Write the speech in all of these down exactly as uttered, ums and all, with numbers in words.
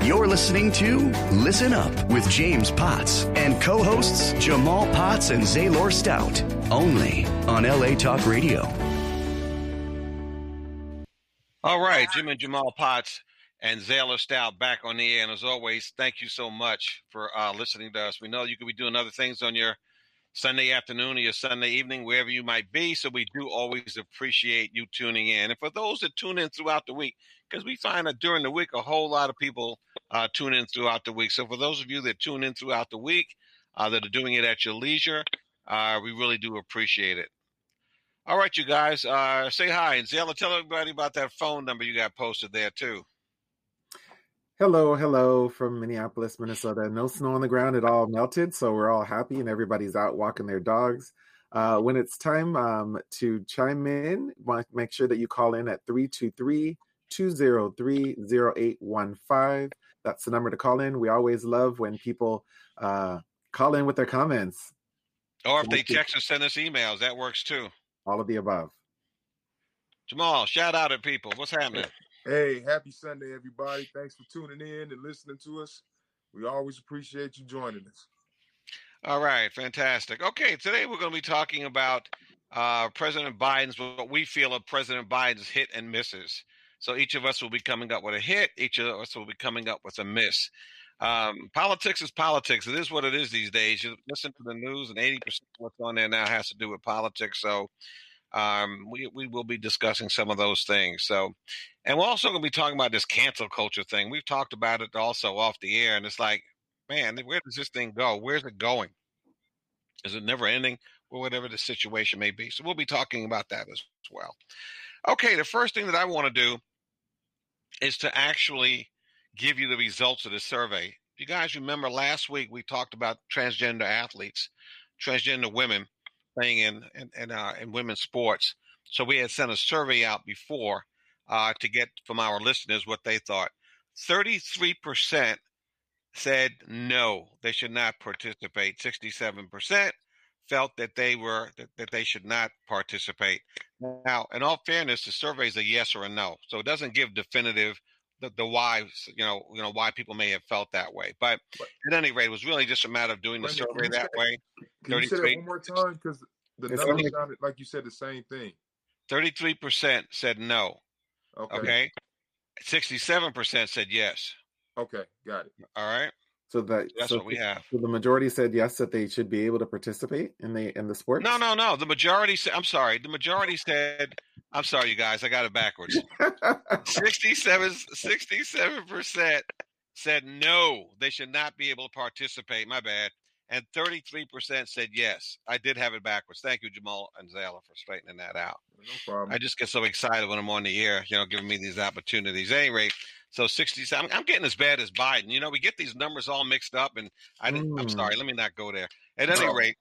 You're listening to Listen Up with James Potts and co-hosts Jamal Potts and Zaylor Stout, only on L A Talk Radio. All right, Jim and Jamal Potts and Zaylor Stout back on the air. And as always, thank you so much for uh, listening to us. We know you could be doing other things on your Sunday afternoon or your Sunday evening, wherever you might be. So we do always appreciate you tuning in. And for those that tune in throughout the week, because we find that during the week, a whole lot of people uh, tune in throughout the week. So for those of you that tune in throughout the week, uh, that are doing it at your leisure, uh, we really do appreciate it. All right, you guys, uh, say hi. And Zella, tell everybody about that phone number you got posted there, too. Hello, hello from Minneapolis, Minnesota. No snow on the ground at all, melted, so we're all happy and everybody's out walking their dogs. Uh, when it's time um, to chime in, make sure that you call in at three two three, two zero three, zero eight one five. That's the number to call in. We always love when people uh, call in with their comments. Or if they text or send us emails, that works too. All of the above. Jamal, shout out at people. What's happening? Hey, happy Sunday, everybody. Thanks for tuning in and listening to us. We always appreciate you joining us. All right, fantastic. Okay, today we're going to be talking about uh, President Biden's, what we feel are President Biden's hit and misses. So each of us will be coming up with a hit. Each of us will be coming up with a miss. Um, politics is politics. It is what it is these days. You listen to the news, and eighty percent of what's on there now has to do with politics. So um, we, we will be discussing some of those things. So, and we're also going to be talking about this cancel culture thing. We've talked about it also off the air, and it's like, man, where does this thing go? Where's it going? Is it never ending? Or whatever the situation may be. So we'll be talking about that as well. Okay, the first thing that I want to do is to actually give you the results of the survey. If you guys remember last week, we talked about transgender athletes, transgender women playing in in, in, uh, in women's sports. So we had sent a survey out before uh, to get from our listeners what they thought. thirty-three percent said no, they should not participate. sixty-seven percent felt that they were that, that they should not participate. Now, in all fairness, the survey is a yes or a no, so it doesn't give definitive the, the why, you know, you know why people may have felt that way. But at any rate, it was really just a matter of doing the Brandon, survey that say, way. Can you say that one more time? Because the numbers sounded like you said the same thing. thirty-three percent said no. Okay. Okay. sixty-seven percent said yes. Okay, got it. All right. So that That's so, what we have. So the majority said yes, that they should be able to participate in the in the sport. No, no, no. The majority said. I'm sorry. The majority said. I'm sorry, you guys. I got it backwards. sixty-seven percent said no, they should not be able to participate. My bad. And thirty-three percent said yes. I did have it backwards. Thank you, Jamal and Zala, for straightening that out. No problem. I just get so excited when I'm on the air, you know, giving me these opportunities. At any rate, so sixty-seven. I'm, I'm getting as bad as Biden. You know, we get these numbers all mixed up, and I didn't. Mm. I'm sorry. Let me not go there. At any rate,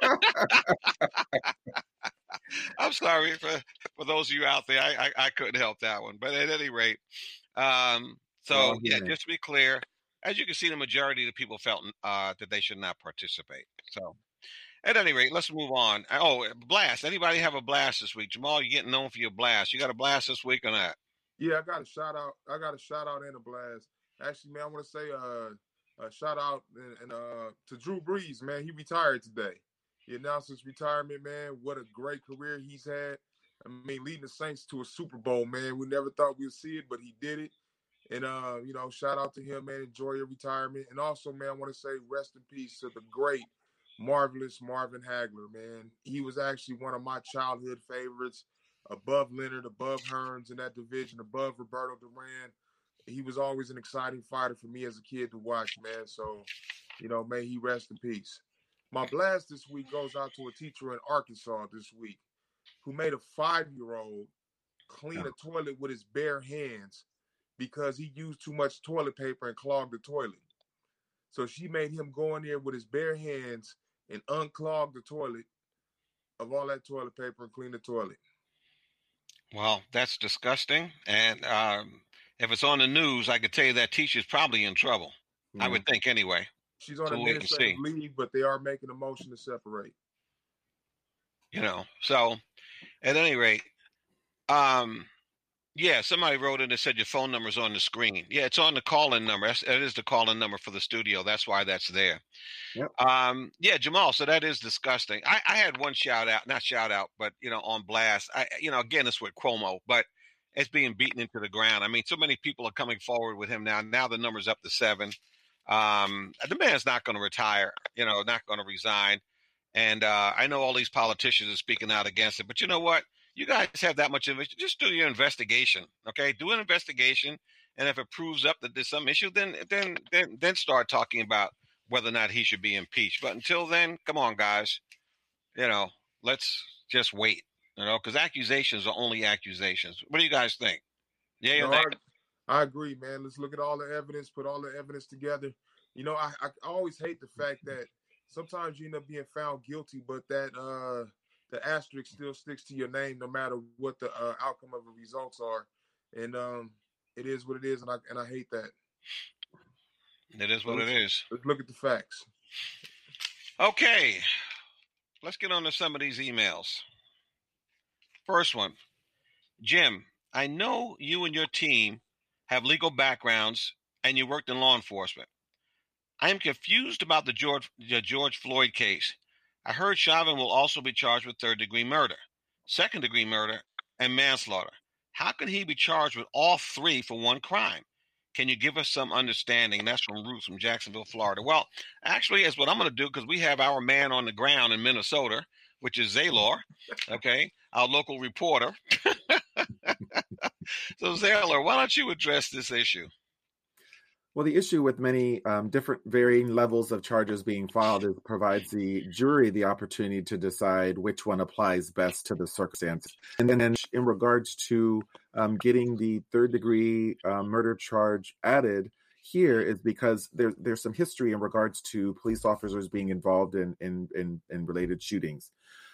I'm sorry for, for those of you out there. I, I, I couldn't help that one. But at any rate, um, so, oh, yeah, just to be clear, as you can see, the majority of the people felt uh, that they should not participate. So at any rate, let's move on. Oh, blast. Anybody have a blast this week? Jamal, you're getting known for your blast. You got a blast this week or not? Yeah, I got a shout out. I got a shout out and a blast. Actually, man, I want to say uh, a shout out and, and uh, to Drew Brees, man. He retired today. He announced his retirement, man. What a great career he's had. I mean, leading the Saints to a Super Bowl, man. We never thought we'd see it, but he did it. And, uh, you know, shout out to him, man. Enjoy your retirement. And also, man, I want to say rest in peace to the great, marvelous Marvin Hagler, man. He was actually one of my childhood favorites, above Leonard, above Hearns in that division, above Roberto Duran. He was always an exciting fighter for me as a kid to watch, man. So, you know, may he rest in peace. My blast this week goes out to a teacher in Arkansas this week who made a five-year-old clean a toilet with his bare hands because he used too much toilet paper and clogged the toilet. So she made him go in there with his bare hands and unclog the toilet of all that toilet paper and clean the toilet. Well, that's disgusting. And um, if it's on the news, I could tell you that teacher's probably in trouble. Mm-hmm. I would think anyway. She's on so administrative leave, but they are making a motion to separate. You know, so at any rate, um, Yeah, somebody wrote in and said your phone number's on the screen. Yeah, it's on the call-in number. That's, that is the call-in number for the studio. That's why that's there. Yep. Um, yeah, Jamal. So that is disgusting. I, I had one shout out, not shout out, but you know, on blast. I, you know, again, it's with Cuomo, but it's being beaten into the ground. I mean, so many people are coming forward with him now. Now the number's up to seven. Um, the man's not going to retire. You know, not going to resign. And uh, I know all these politicians are speaking out against it, but you know what? You guys have that much information. Just do your investigation, okay? Do an investigation, and if it proves up that there's some issue, then then then then start talking about whether or not he should be impeached. But until then, come on, guys. You know, let's just wait. You know, because accusations are only accusations. What do you guys think? Yeah, No, or nay? I, I agree, man. Let's look at all the evidence, put all the evidence together. You know, I, I always hate the fact that sometimes you end up being found guilty, but that uh, the asterisk still sticks to your name no matter what the uh, outcome of the results are. And um, it is what it is, and I and I hate that. It is what So it let's, is. let's look at the facts. Okay, let's get on to some of these emails. First one, Jim, I know you and your team have legal backgrounds and you worked in law enforcement. I am confused about the George, the George Floyd case. I heard Chauvin will also be charged with third-degree murder, second-degree murder, and manslaughter. How can he be charged with all three for one crime? Can you give us some understanding? That's from Ruth from Jacksonville, Florida. Well, actually, that's what I'm going to do because we have our man on the ground in Minnesota, which is Zaylor, okay, our local reporter. So, Zaylor, why don't you address this issue? Well, the issue with many um, different varying levels of charges being filed is provides the jury the opportunity to decide which one applies best to the circumstances. And then in regards to um, getting the third degree uh, murder charge added here is because there, there's some history in regards to police officers being involved in, in, in, in related shootings.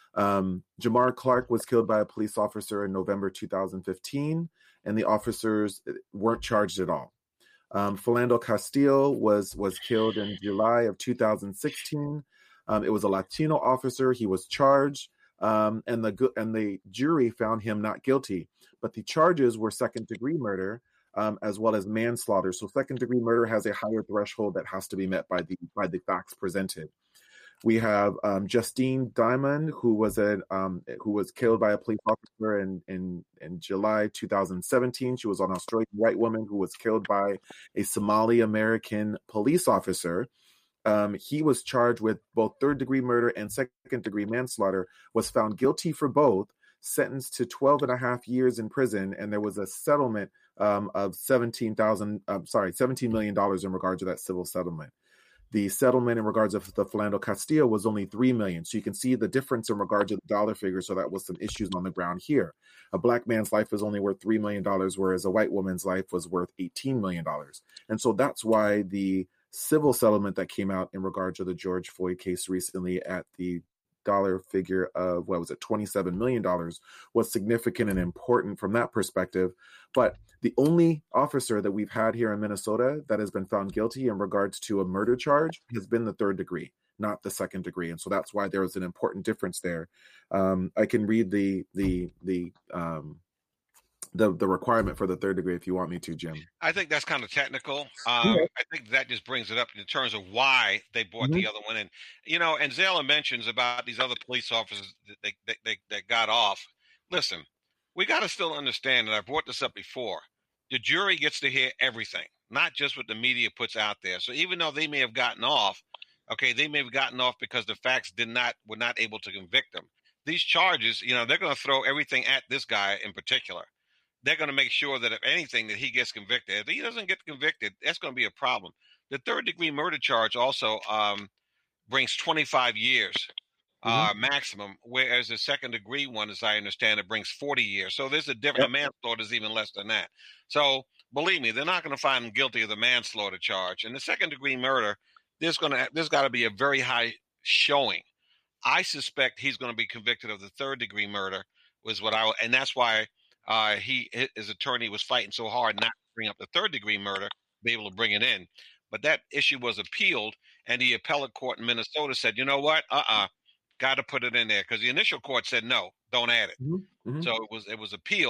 Um, Jamar Clark was killed by a police officer in November two thousand fifteen, and the officers weren't charged at all. Um, Philando Castile was was killed in July of two thousand sixteen. Um, it was a Latino officer. He was charged, um, and the and the jury found him not guilty. But the charges were second degree murder um, as well as manslaughter. So second degree murder has a higher threshold that has to be met by the by the facts presented. We have um, Justine Diamond, who was a um, who was killed by a police officer in, in in July two thousand seventeen. She was an Australian white woman who was killed by a Somali American police officer. Um, he was charged with both third degree murder and second degree manslaughter. Was found guilty for both, sentenced to twelve and a half years in prison, and there was a settlement um, of seventeen thousand. Um, sorry, seventeen million dollars in regard to that civil settlement. The settlement in regards of the Philando Castile was only three million dollars. So you can see the difference in regard to the dollar figure. So that was some issues on the ground here. A black man's life is only worth three million dollars, whereas a white woman's life was worth eighteen million dollars. And so that's why the civil settlement that came out in regard to the George Floyd case recently at the dollar figure of, what was it, twenty-seven million dollars was significant and important from that perspective. But the only officer that we've had here in Minnesota that has been found guilty in regards to a murder charge has been the third degree, not the second degree. And so that's why there was an important difference there. Um, I can read the, the, the, um, the, the requirement for the third degree if you want me to, Jim. I think that's kind of technical. Um, Okay. I think that just brings it up in terms of why they brought Mhm. the other one in. You know, and Zayla mentions about these other police officers that they, they, they, that got off. Listen, we got to still understand, and I brought this up before, the jury gets to hear everything, not just what the media puts out there. So even though they may have gotten off, okay, they may have gotten off because the facts did not were not able to convict them. These charges, you know, they're going to throw everything at this guy in particular. They're going to make sure that if anything, that he gets convicted. If he doesn't get convicted, that's going to be a problem. The third degree murder charge also um, brings twenty-five years uh, Mhm. maximum, whereas the second degree one, as I understand it, brings forty years. So there's a different, a manslaughter is even less than that. So believe me, they're not going to find him guilty of the manslaughter charge. And the second degree murder, there's going to, there's got to be a very high showing. I suspect he's going to be convicted of the third degree murder, was what I, and that's why uh, he, his attorney was fighting so hard not to bring up the third degree murder, be able to bring it in. But that issue was appealed, and the appellate court in Minnesota said, you know what, uh-uh, got to put it in there, because the initial court said no, don't add it. Mhm. Mhm. So it was it was appealed,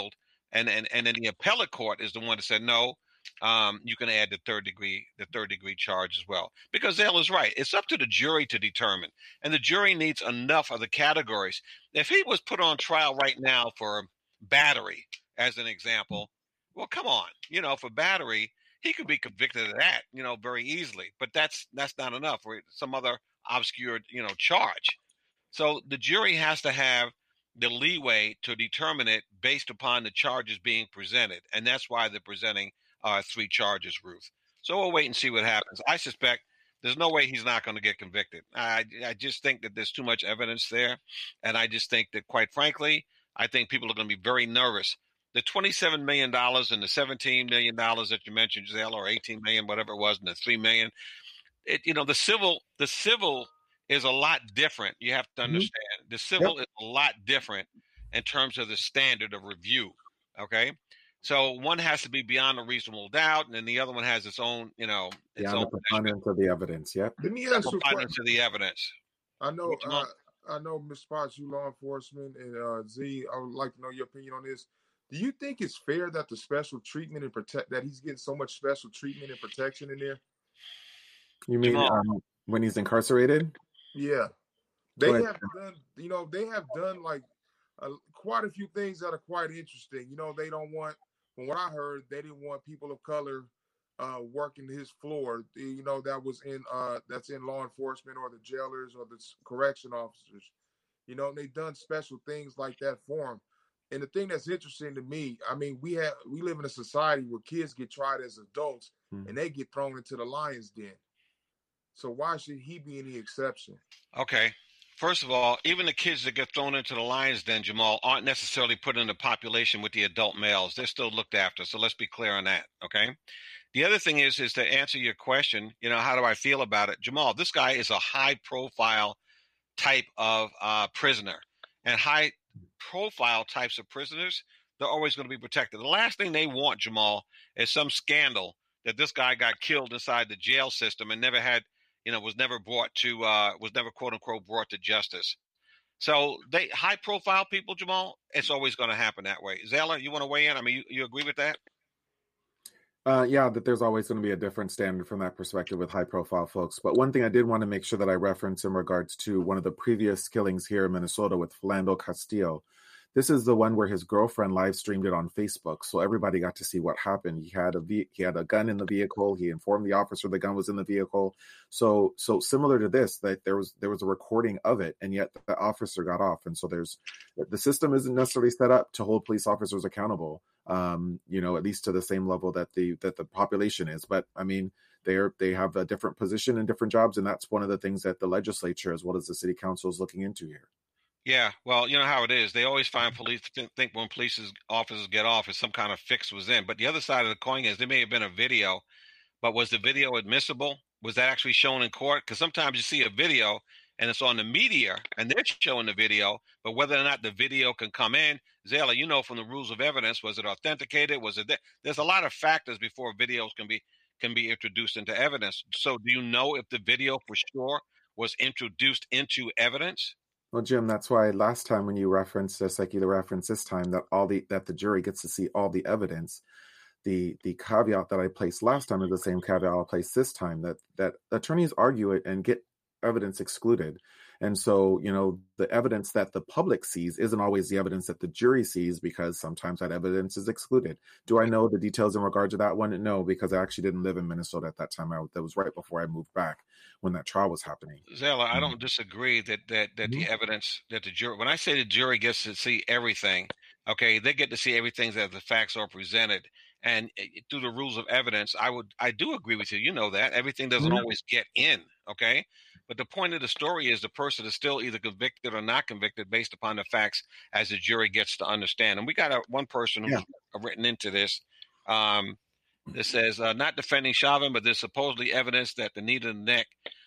And, and, and then the appellate court is the one that said, no, um, you can add the third degree, the third degree charge as well. Because Zale is right. It's up to the jury to determine. And the jury needs enough of the categories. If he was put on trial right now for battery, as an example, well, come on, you know, for battery, he could be convicted of that, you know, very easily. But that's that's not enough, or some other obscure, you know, charge. So the jury has to have the leeway to determine it based upon the charges being presented. And that's why they're presenting uh, three charges, Ruth. So we'll wait and see what happens. I suspect there's no way he's not going to get convicted. I, I just think that there's too much evidence there. And I just think that, quite frankly, I think people are going to be very nervous. The twenty-seven million dollars and the seventeen million dollars that you mentioned, Giselle, or eighteen million dollars, whatever it was, and the three million dollars, it, you know, the civil, the civil is a lot different. You have to understand. Mm-hmm. The civil yep. is a lot different in terms of the standard of review. Okay. So one has to be beyond a reasonable doubt, and then the other one has its own, you know, its beyond own the preponderance of the evidence. Yep. Let me ask you a question. Of the evidence. I know, uh, I know, Mister Potts, you law enforcement, and uh, Z, I would like to know your opinion on this. Do you think it's fair that the special treatment and protect that he's getting so much special treatment and protection in there? You mean um, when he's incarcerated? Yeah, they have done. You know, they have done like uh, quite a few things that are quite interesting. You know, they don't want. From what I heard, they didn't want people of color uh, working his floor. You know, that was in uh, that's in law enforcement or the jailers or the correction officers. You know, and they've done special things like that for him. And the thing that's interesting to me, I mean, we have we live in a society where kids get tried as adults mm-hmm. and they get thrown into the lion's den. So why should he be any exception? Okay. First of all, even the kids that get thrown into the lion's den, Jamal, aren't necessarily put in the population with the adult males. They're still looked after. So let's be clear on that. Okay. The other thing is, is to answer your question, you know, how do I feel about it? Jamal, this guy is a high profile type of uh, prisoner, and high profile types of prisoners, they're always going to be protected. The last thing they want, Jamal, is some scandal that this guy got killed inside the jail system and never had, you know, was never brought to, uh, was never quote unquote brought to justice. So they high profile people, Jamal, it's always going to happen that way. Zella, you want to weigh in? I mean, you, you agree with that? Uh, yeah, that there's always going to be a different standard from that perspective with high profile folks. But one thing I did want to make sure that I reference in regards to one of the previous killings here in Minnesota with Philando Castillo. This is the one where his girlfriend live streamed it on Facebook, so everybody got to see what happened. He had a ve- he had a gun in the vehicle. He informed the officer the gun was in the vehicle. So so similar to this, that there was there was a recording of it, and yet the officer got off. And so there's the system isn't necessarily set up to hold police officers accountable. Um, you know, at least to the same level that the that the population is. But I mean, they're they have a different position and different jobs, and that's one of the things that the legislature as well as the city council is looking into here. Yeah, well, you know how it is. They always find police think when police officers get off is some kind of fix was in. But the other side of the coin is there may have been a video, but was the video admissible? Was that actually shown in court? Because sometimes you see a video and it's on the media and they're showing the video, but whether or not the video can come in, Zayla, you know from the rules of evidence, was it authenticated? Was it there? There's a lot of factors before videos can be can be introduced into evidence. So do you know if the video for sure was introduced into evidence? Well, Jim, that's why last time when you referenced, just like you referenced this time, that all the that the jury gets to see all the evidence. The the caveat that I placed last time is the same caveat I'll place this time, that that attorneys argue it and get evidence excluded. And so, you know, the evidence that the public sees isn't always the evidence that the jury sees, because sometimes that evidence is excluded. Do I know the details in regard to that one? No, because I actually didn't live in Minnesota at that time. I, that was right before I moved back when that trial was happening. Zella, I don't disagree that that that Mm-hmm. the evidence that the jury, when I say the jury gets to see everything, okay, they get to see everything that the facts are presented. And through the rules of evidence, I would, I do agree with you. You know that everything doesn't Mhm. always get in, okay? But the point of the story is the person is still either convicted or not convicted based upon the facts as the jury gets to understand. And we got a, one person who's Yeah. written into this. Um, that says, uh, not defending Chauvin, but there's supposedly evidence that the knee to the neck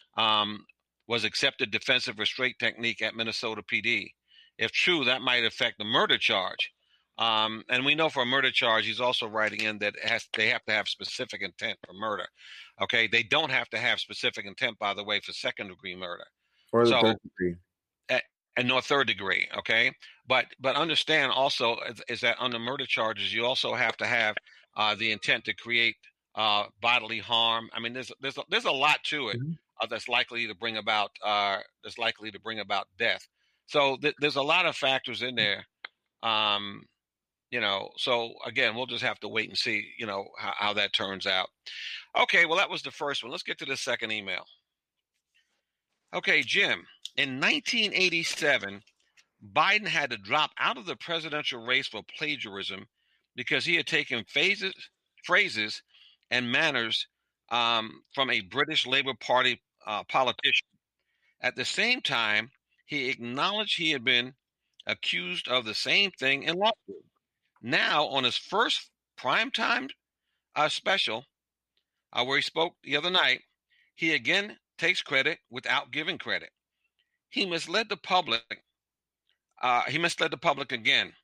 um, was accepted defensive restraint technique at Minnesota P D. If true, that might affect the murder charge. Um, and we know for a murder charge, he's also writing in that it has, they have to have specific intent for murder. Okay, they don't have to have specific intent, by the way, for second degree murder. Or the So- third degree. and no third degree. Okay, but but understand also is, is that under murder charges you also have to have uh, the intent to create uh, bodily harm. I mean, there's there's a, there's a lot to it Mm-hmm. uh, that's likely to bring about uh, that's likely to bring about death. So th- there's a lot of factors in there. Um, you know, so again, we'll just have to wait and see, you know, how, how that turns out. Okay, well, that was the first one. Let's get to the second email. Okay, Jim, in nineteen eighty-seven, Biden had to drop out of the presidential race for plagiarism because he had taken phases, phrases and manners um, from a British Labour Party uh, politician. At the same time, he acknowledged he had been accused of the same thing in law school. Now, on his first primetime uh, special, uh, where he spoke the other night, he again takes credit without giving credit. He misled the public. Uh, he misled the public again.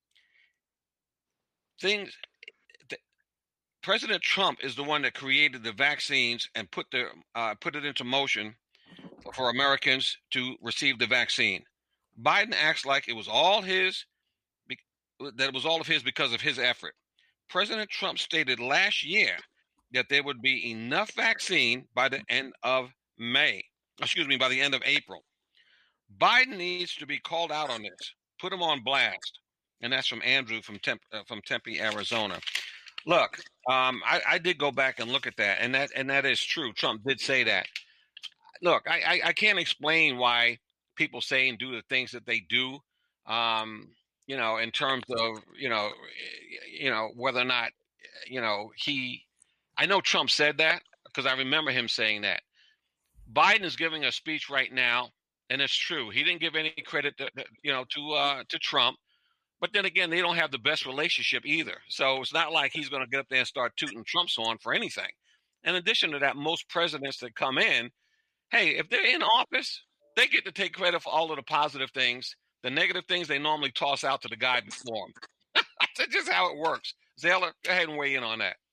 Things. Th- President Trump is the one that created the vaccines and put the uh, put it into motion for, for Americans to receive the vaccine. Biden acts like it was all his, be- that it was all of his because of his effort. President Trump stated last year that there would be enough vaccine by the end of May. Excuse me, by the end of April. Biden needs to be called out on this. Put him on blast. And that's from Andrew from Temp, uh, from Tempe, Arizona. Look, um, I, I did go back and look at that, and that and that is true. Trump did say that. Look, I, I, I can't explain why people say and do the things that they do. Um, you know, in terms of you know, you know whether or not you know he. I know Trump said that because I remember him saying that. Biden is giving a speech right now, and it's true. He didn't give any credit, to, you know, to uh, to Trump. But then again, they don't have the best relationship either. So it's not like he's going to get up there and start tooting Trump's horn for anything. In addition to that, most presidents that come in, hey, if they're in office, they get to take credit for all of the positive things. The negative things they normally toss out to the guy before them. That's just how it works. Zaylor, go ahead and weigh in on that.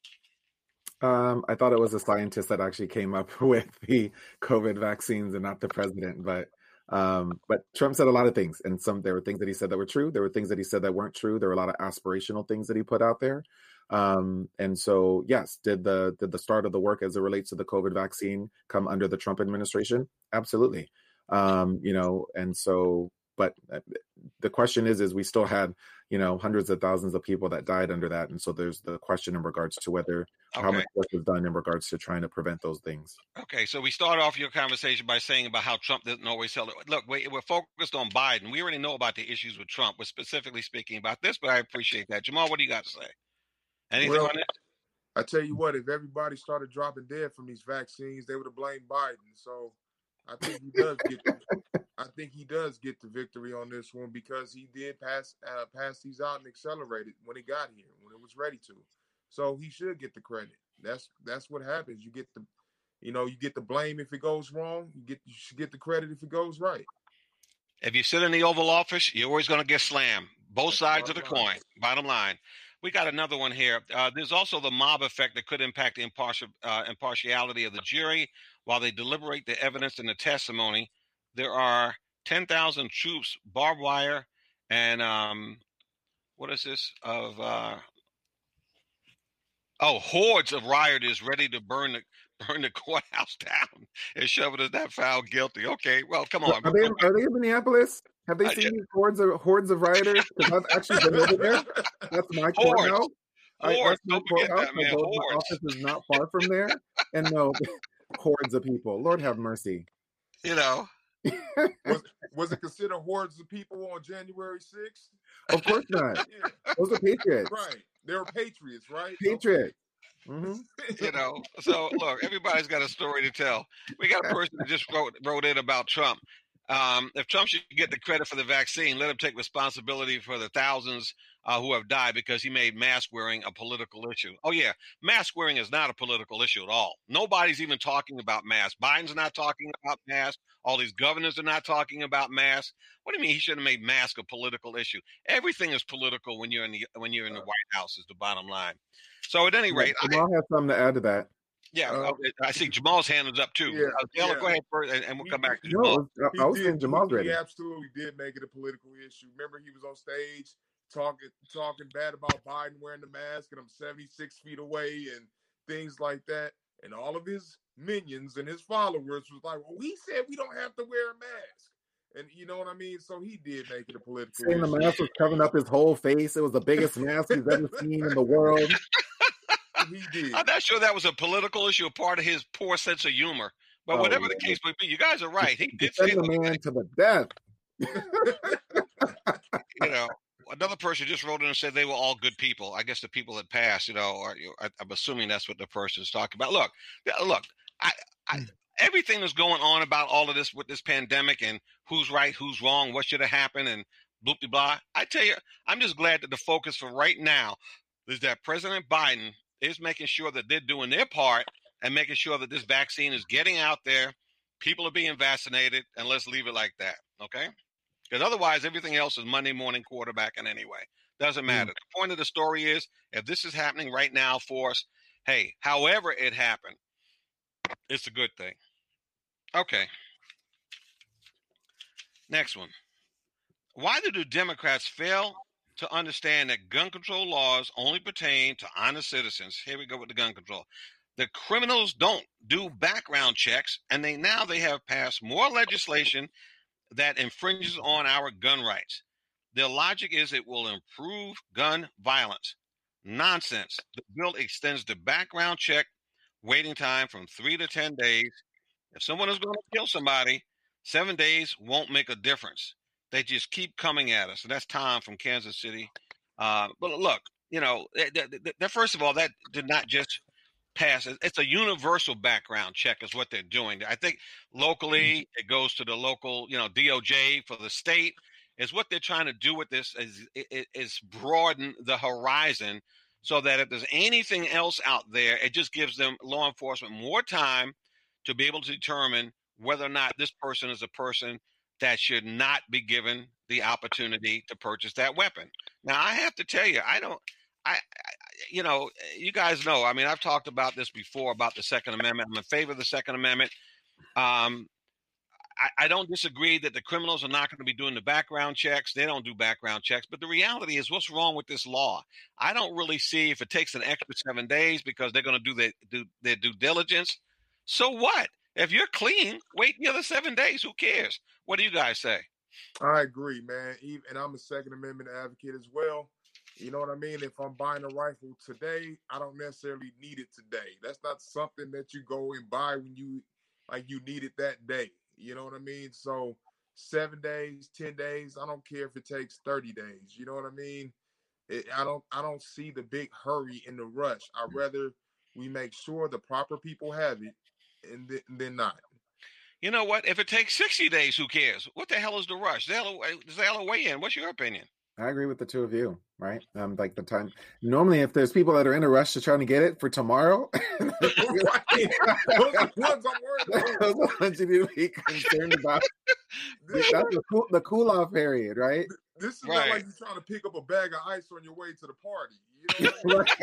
Um, I thought it was a scientist that actually came up with the COVID vaccines and not the president. But um, but Trump said a lot of things, and some there were things that he said that were true. There were things that he said that weren't true. There were a lot of aspirational things that he put out there. Um, and so, yes, did the did the start of the work as it relates to the COVID vaccine come under the Trump administration? Absolutely. Um, you know, and so, but the question is, is we still had, you know, hundreds of thousands of people that died under that. And so there's the question in regards to whether Okay. how much work was done in regards to trying to prevent those things. Okay, so we start off your conversation by saying about how Trump doesn't always tell it. Look, we, we're focused on Biden. We already know about the issues with Trump. We're specifically speaking about this, but I appreciate that. Jamal, what do you got to say? Anything Well, on it? I tell you what, if everybody started dropping dead from these vaccines, they would have blamed Biden. So I think he does get. I think he does get the victory on this one because he did pass uh, pass these out and accelerate it when it got here, when it was ready to. So he should get the credit. That's that's what happens. You get the, you know, you get the blame if it goes wrong. You get you should get the credit if it goes right. If you sit in the Oval Office, you're always going to get slammed. Both That's sides of the bottom line. coin. Bottom line. We got another one here. Uh, there's also the mob effect that could impact the impartial, uh, impartiality of the jury while they deliberate the evidence and the testimony. There are ten thousand troops, barbed wire, and um, what is this? Of uh, oh, hordes of rioters ready to burn the burn the courthouse down and shove it as that found guilty. Okay, well, come on. Are they, are they in Minneapolis? Have they Uh, seen these hordes of hordes of rioters? Because I've actually been over there. That's my Hordes. courthouse. I, Hordes. that's my Don't forget courthouse. that, My man. my Hordes. office is not far from there. And no, hordes of people. Lord have mercy. You know. Was, was it considered hordes of people on January sixth? Of course not. Yeah, Those are patriots. right. They were patriots, right? Patriots. hmm You know, so look, everybody's got a story to tell. We got a person that just wrote wrote in about Trump. Um, if Trump should get the credit for the vaccine, let him take responsibility for the thousands uh, who have died because he made mask wearing a political issue. Oh yeah, mask wearing is not a political issue at all. Nobody's even talking about masks. Biden's not talking about masks. All these governors are not talking about masks. What do you mean he should have made mask a political issue? Everything is political when you're in the when you're in the White House. Is the bottom line. So at any rate, I, Jamal has something to add to that. Yeah, Uh, okay. I see Jamal's hand is up too. Yeah, Uh, Taylor, yeah. go ahead first, and, and we'll He come did, back to No, Jamal. it was, he I was did. saying Jamal's he, ready. he absolutely did make it a political issue. Remember, he was on stage talking talking bad about Biden wearing the mask, and I'm seventy-six feet away, and things like that. And all of his minions and his followers was like, "Well, he said we don't have to wear a mask." And you know what I mean? So he did make it a political Saying the issue. mask was covering up his whole face. It was the biggest mask he's ever seen in the world. He did. I'm not sure that was a political issue, a part of his poor sense of humor. But Oh, whatever yeah. the case may be, you guys are right. He did say, Defend the man to the death. you know, another person just wrote in and said they were all good people. I guess the people that passed, you know, or I, I'm assuming that's what the person's talking about. Look, look, I, I, everything that's going on about all of this with this pandemic and who's right, who's wrong, what should have happened, and blah, blah, blah. I tell you, I'm just glad that the focus for right now is that President Biden is making sure that they're doing their part and making sure that this vaccine is getting out there. People are being vaccinated, and let's leave it like that, okay? Because otherwise, everything else is Monday morning quarterbacking anyway. Doesn't matter. Mm. The point of the story is, if this is happening right now for us, hey, however it happened, it's a good thing. Okay. Next one. Why do the Democrats fail to understand that gun control laws only pertain to honest citizens? Here we go with the gun control. The criminals don't do background checks, and they now they have passed more legislation that infringes on our gun rights. Their logic is it will improve gun violence. Nonsense. The bill extends the background check waiting time from three to ten days. If someone is going to kill somebody, seven days won't make a difference. They just keep coming at us. And that's Tom from Kansas City. Uh, but look, you know, that, that, first of all, that did not just pass. It's a universal background check is what they're doing. I think locally it goes to the local, you know, D O J for the state. Is what they're trying to do with this is, is, is broaden the horizon so that if there's anything else out there, it just gives them law enforcement more time to be able to determine whether or not this person is a person that should not be given the opportunity to purchase that weapon. Now, I have to tell you, I don't, I, I, you know, you guys know, I mean, I've talked about this before about the Second Amendment. I'm in favor of the Second Amendment. Um, I, I don't disagree that the criminals are not going to be doing the background checks. They don't do background checks. But the reality is, what's wrong with this law? I don't really see if it takes an extra seven days because they're going to do their, do their due diligence. So what? If you're clean, wait the other seven days. Who cares? What do you guys say? I agree, man. Even, and I'm a Second Amendment advocate as well. You know what I mean? If I'm buying a rifle today, I don't necessarily need it today. That's not something that you go and buy when you like you need it that day. You know what I mean? So seven days, ten days, I don't care if it takes thirty days. You know what I mean? It, I don't I don't see the big hurry and the rush. I'd rather we make sure the proper people have it and th- then not. You know what? If it takes sixty days, who cares? What the hell is the rush? Zayla, weigh in. What's your opinion? I agree with the two of you, right? Um, like the time. Normally, if there's people that are in a rush to trying to get it for tomorrow, right. Those are the ones I'm worried about. Those are the ones you need to be concerned about. That's the cool, the cool off period, right? This is right. not like you're trying to pick up a bag of ice on your way to the party. You know what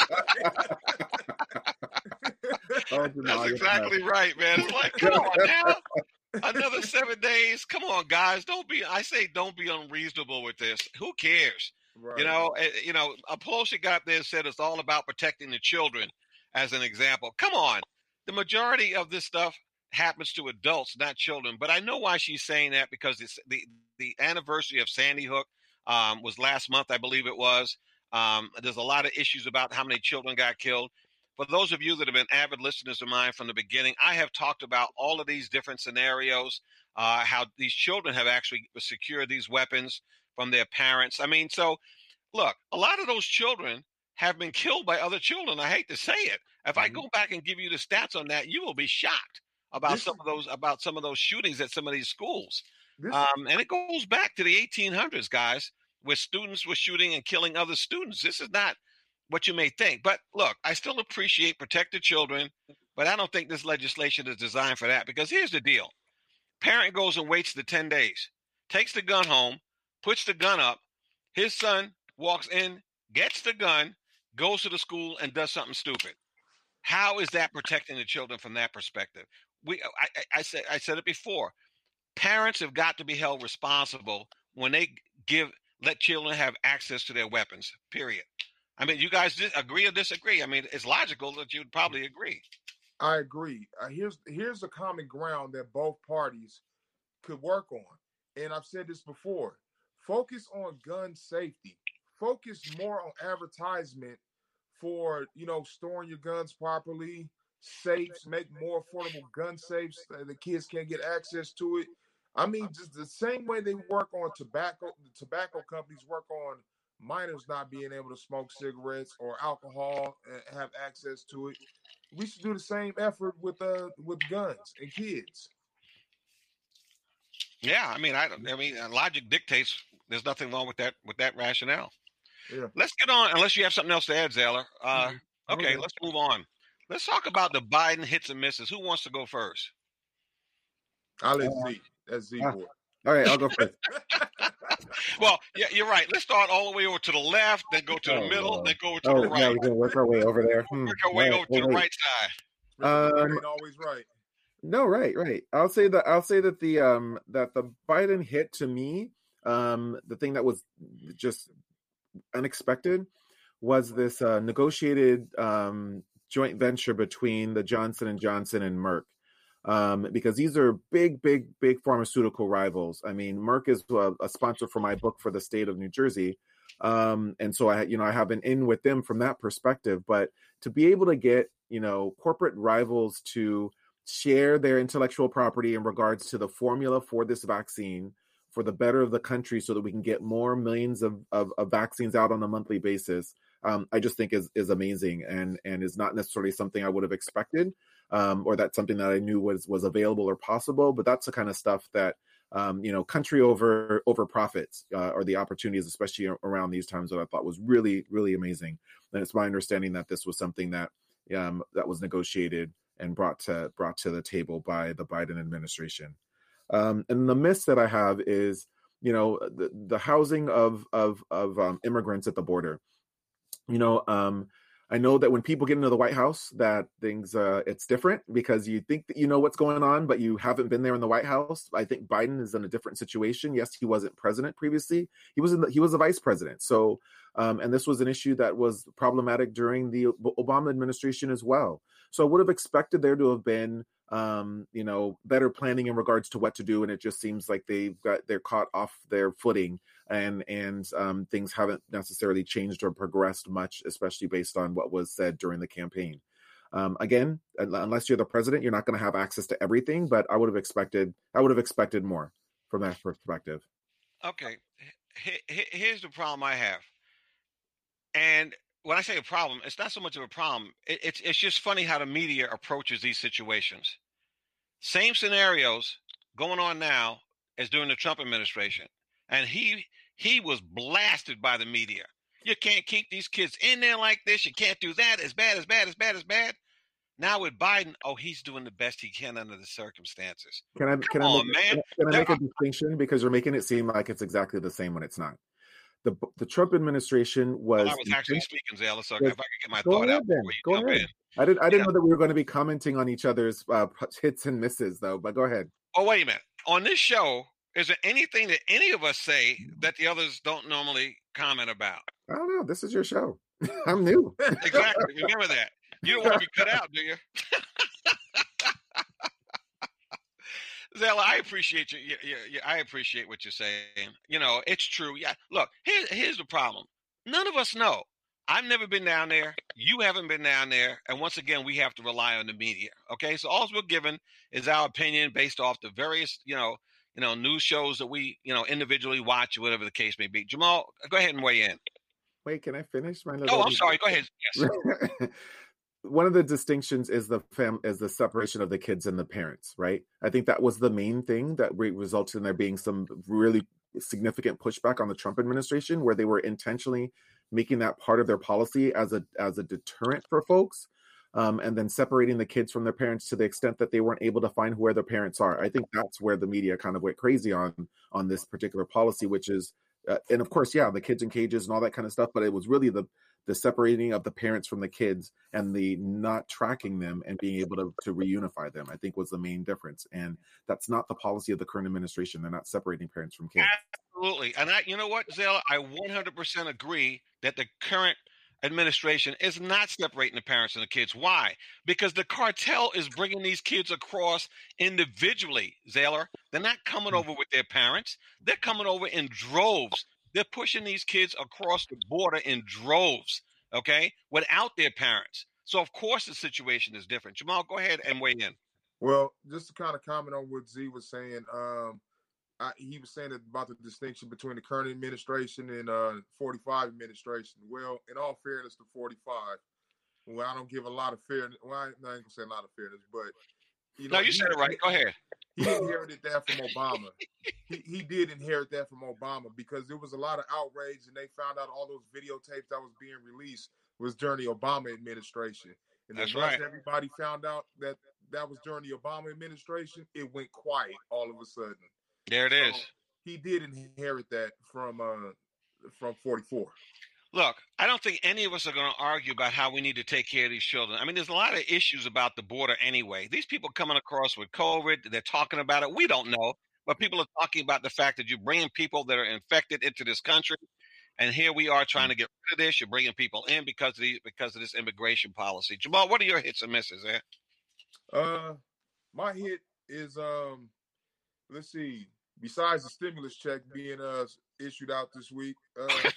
oh, That's exactly right, man. It's like, come on now. Another seven days. Come on, guys. Don't be, I say don't be unreasonable with this. Who cares? Right. You know, you know, Pelosi got there and said it's all about protecting the children as an example. Come on. The majority of this stuff happens to adults, not children. But I know why she's saying that because it's the, the anniversary of Sandy Hook um, was last month, I believe it was. Um, there's a lot of issues about how many children got killed. For those of you that have been avid listeners of mine from the beginning, I have talked about all of these different scenarios, uh, how these children have actually secured these weapons from their parents. I mean, so look, a lot of those children have been killed by other children. I hate to say it. If mm-hmm. I go back and give you the stats on that, you will be shocked about this, some of those about some of those shootings at some of these schools. This, um, and it goes back to the eighteen hundreds, guys, where students were shooting and killing other students. This is not what you may think. But look, I still appreciate protected children, but I don't think this legislation is designed for that because here's the deal. Parent goes and waits the ten days, takes the gun home, puts the gun up. His son walks in, gets the gun, goes to the school and does something stupid. How is that protecting the children from that perspective? We, I, I, I said, I said it before. Parents have got to be held responsible when they give let children have access to their weapons. Period. I mean, you guys agree or disagree? I mean, it's logical that you'd probably agree. I agree. Uh, here's here's a common ground that both parties could work on, and I've said this before. Focus on gun safety. Focus more on advertisement for, you know, storing your guns properly, safes, make more affordable gun safes. Uh, the kids can't get access to it. I mean, just the same way they work on tobacco, the tobacco companies work on minors not being able to smoke cigarettes or alcohol and have access to it. We should do the same effort with uh with guns and kids. Yeah, I mean, I, I mean, logic dictates. There's nothing wrong with that with that rationale. Yeah. Let's get on. Unless you have something else to add, Zeller. Uh, mm-hmm. Okay, okay, let's move on. Let's talk about the Biden hits and misses. Who wants to go first? I'll let uh, Z. That's Z uh, boy. All right, I'll go first. Well, yeah, you're right. Let's start all the way over to the left, then go to the oh, middle, uh, then go over to oh, the right. Yeah, we're gonna work our way over there. We'll work our way right, over to the right side. Um, always right. No, right, right. I'll say that. I'll say that the um that the Biden hit to me, um, the thing that was just unexpected was this uh, negotiated um, joint venture between the Johnson and Johnson and Merck. Um, because these are big, big, big pharmaceutical rivals. I mean, Merck is a, a sponsor for my book for the state of New Jersey. Um, and so I, you know, I have an in with them from that perspective, but to be able to get, you know, corporate rivals to share their intellectual property in regards to the formula for this vaccine for the better of the country so that we can get more millions of, of, of vaccines out on a monthly basis, um, I just think is, is amazing and, and is not necessarily something I would have expected. Um, or that's something that I knew was was available or possible, but that's the kind of stuff that um, you know, country over over profits uh, or the opportunities, especially around these times, that I thought was really really amazing. And it's my understanding that this was something that um, that was negotiated and brought to brought to the table by the Biden administration. Um, and the miss that I have is, you know, the the housing of of of um, immigrants at the border. You know. Um, I know that when people get into the White House, that things, uh, it's different because you think that you know what's going on, but you haven't been there in the White House. I think Biden is in a different situation. Yes, he wasn't president previously. He was in the, he was a vice president. So, um, and this was an issue that was problematic during the Obama administration as well. So I would have expected there to have been, um, you know, better planning in regards to what to do. And it just seems like they've got, they're caught off their footing. And and um, things haven't necessarily changed or progressed much, especially based on what was said during the campaign. Um, again, unless you're the president, you're not going to have access to everything. But I would have expected, I would have expected more from that perspective. Okay, here's the problem I have, and when I say a problem, it's not so much of a problem. It's it's just funny how the media approaches these situations. Same scenarios going on now as during the Trump administration, and he. He was blasted by the media. You can't keep these kids in there like this. You can't do that. As bad, as bad, as bad, as bad. Now with Biden, oh, he's doing the best he can under the circumstances. Can I can Come I on, make, man. Can I make a distinction because you're making it seem like it's exactly the same when it's not. The the Trump administration was. Well, I was actually speaking, Zella, so was, if I could get my thought ahead out before then. you Go jump ahead. in. I didn't I didn't yeah. know that we were going to be commenting on each other's uh, hits and misses though. But go ahead. Oh wait a minute. On this show, is there anything that any of us say that the others don't normally comment about? I don't know. This is your show. I'm new. Exactly. Remember that. You don't want to be cut out, do you? Zella, I appreciate you. You, you, you. I appreciate what you're saying. You know, it's true. Yeah. Look, here, here's the problem. None of us know. I've never been down there. You haven't been down there. And once again, we have to rely on the media. Okay. So all we're given is our opinion based off the various, you know, you know, news shows that we, you know, individually watch or whatever the case may be. Jamal, go ahead and weigh in. Wait, can I finish my? Oh, I'm sorry. Go ahead. Yes. One of the distinctions is the fam is the separation of the kids and the parents, right? I think that was the main thing that re- resulted in there being some really significant pushback on the Trump administration, where they were intentionally making that part of their policy as a as a deterrent for folks. Um, and then separating the kids from their parents to the extent that they weren't able to find where their parents are. I think that's where the media kind of went crazy on on this particular policy, which is, uh, and of course, yeah, the kids in cages and all that kind of stuff. But it was really the the separating of the parents from the kids and the not tracking them and being able to, to reunify them, I think was the main difference. And that's not the policy of the current administration. They're not separating parents from kids. Absolutely. And I, you know what, Zayla, I one hundred percent agree that the current administration is not separating the parents and the kids. Why? Because the cartel is bringing these kids across individually, Zayla. They're not coming over with their parents. They're coming over in droves. They're pushing these kids across the border in droves, okay, without their parents. So, of course, the situation is different. Jamal, go ahead and weigh in. Well, just to kind of comment on what Z was saying, um, I, he was saying about the distinction between the current administration and uh, forty-five administration. Well, in all fairness to forty-five, well, I don't give a lot of fairness. Well, I, I ain't going to say a lot of fairness, but you know, no, you said it right. Go ahead. He inherited that from Obama. he, he did inherit that from Obama because there was a lot of outrage, and they found out all those videotapes that was being released was during the Obama administration. And That's once right. everybody found out that that was during the Obama administration, it went quiet all of a sudden. There it is. So he did inherit that from uh, from forty-four. Look, I don't think any of us are going to argue about how we need to take care of these children. I mean, there's a lot of issues about the border anyway. These people coming across with COVID, they're talking about it. We don't know, but people are talking about the fact that you're bringing people that are infected into this country, and here we are trying to get rid of this. You're bringing people in because of the, because of this immigration policy. Jamal, what are your hits and misses, eh? Uh, my hit is um, let's see. Besides the stimulus check being uh issued out this week. Uh...